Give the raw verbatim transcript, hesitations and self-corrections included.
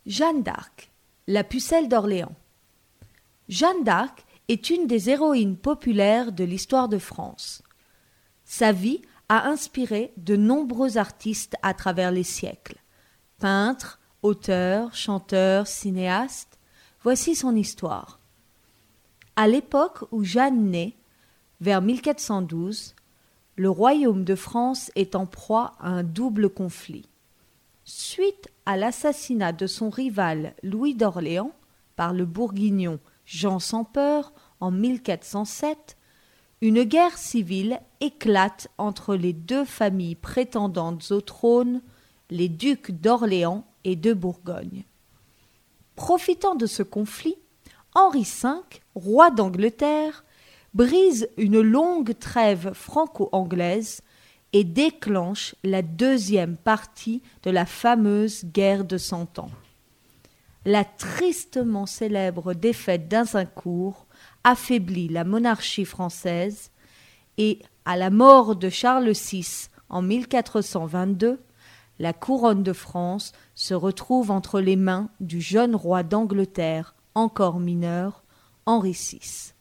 Jeanne d'Arc, la pucelle d'Orléans. Jeanne d'Arc est une des héroïnes populaires de l'histoire de France. Sa vie a inspiré de nombreux artistes à travers les siècles. Peintres, auteurs, chanteurs, cinéastes, voici son histoire. À l'époque où Jeanne naît, vers mille quatre cent douze, le royaume de France est en proie à un double conflit. Suite à l'assassinat de son rival Louis d'Orléans par le bourguignon Jean sans Peur en mille quatre cent sept, une guerre civile éclate entre les deux familles prétendantes au trône, les ducs d'Orléans et de Bourgogne. Profitant de ce conflit, Henri cinq, roi d'Angleterre, brise une longue trêve franco-anglaise et déclenche la deuxième partie de la fameuse guerre de Cent Ans. La tristement célèbre défaite d'Azincourt affaiblit la monarchie française et, à la mort de Charles six en mille quatre cent vingt-deux, la couronne de France se retrouve entre les mains du jeune roi d'Angleterre, encore mineur, Henri six.